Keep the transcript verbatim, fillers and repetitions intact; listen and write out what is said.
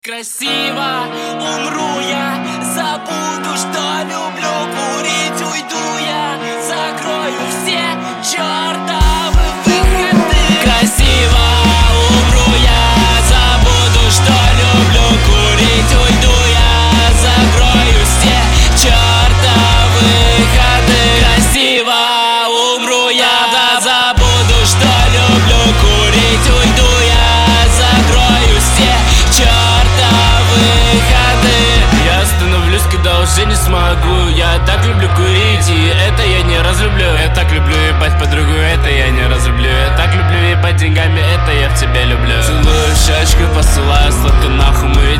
Красиво умру я, забуду, что люблю курить, уйду я, закрою все чертовы выходы. Красиво умру я, забуду, что люблю курить, уйду я, закрою все чертовы выходы. Красиво умру я, да забуду, что люблю курить, уйду я, закрою все чертовы выходы. Я остановлюсь, когда уже не смогу. Я так люблю курить, и это я не разлюблю. Я так люблю ебать подругу, это я не разлюблю. Я так люблю ебать деньгами, это я в тебя люблю. Целую в щечку, посылаю сладко нахуй.